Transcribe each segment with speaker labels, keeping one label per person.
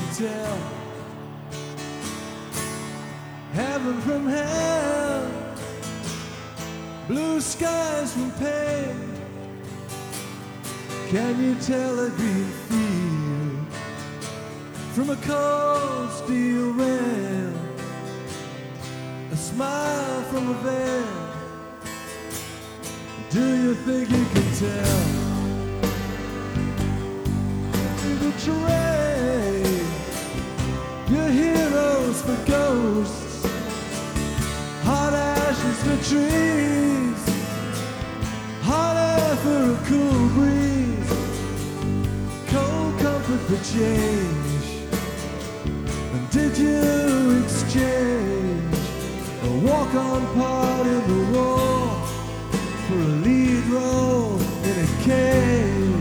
Speaker 1: tell heaven from hell, blue skies from pain. Can you tell a green field from a cold steel rail, a smile from a veil? Do you think you can tell? Trade your heroes for ghosts, hot ashes for trees, hot air for a cool breeze, cold comfort for change. And did you exchange a walk-on part in the war for a lead role in a cage?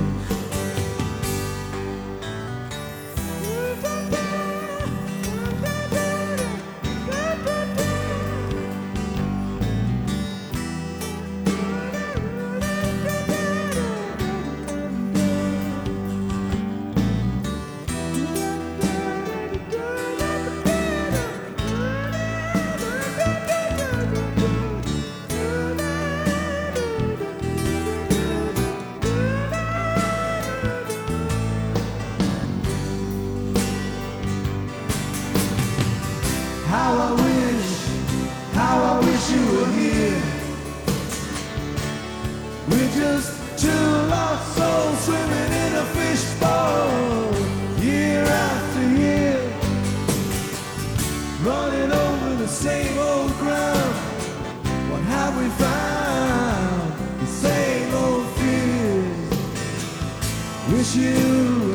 Speaker 1: How I wish you were here. We're just two lost souls swimming in a fishbowl, year after year, running over the same old ground. What have we found? The same old fears. Wish you